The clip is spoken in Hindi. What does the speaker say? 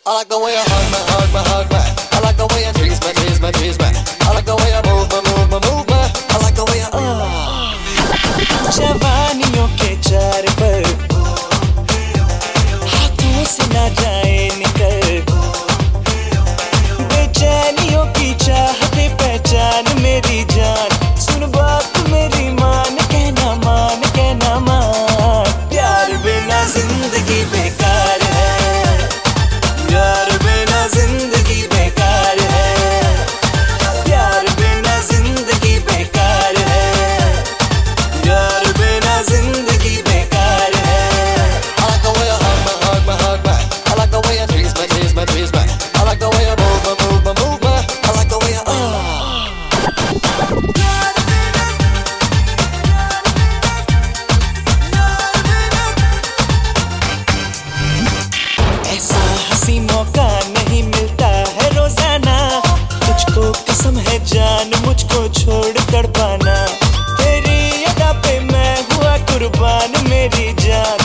I like the way you hug me, hug me, hug me. I like the way you tease me, tease me, tease me. I like the way you move me, move me, move me. I like the way you जवानियों के चार पर हाथों से ना जाए निकल, बेचैनियों की चाहते पहचान मेरी जान, सुन बात मेरी मान, कहना मान, कहना मान। प्यार बिना जिंदगी बेकार है, प्यार बिना जिंदगी बेकार है, प्यार बिना जिंदगी बेकार है, प्यार बिना जिंदगी बेकार है। I like the way you hug me, hug me, hug me. I like the way you tease me, tease me, tease me. I like the way you move me, move me, move me. I like the way you ऐसा हंसी मौका नहीं मिलता है रोजाना, तुझको कसम है जान मुझको छोड़ तड़पाना, तेरी अदा पे मैं हुआ कुर्बान मेरी जान।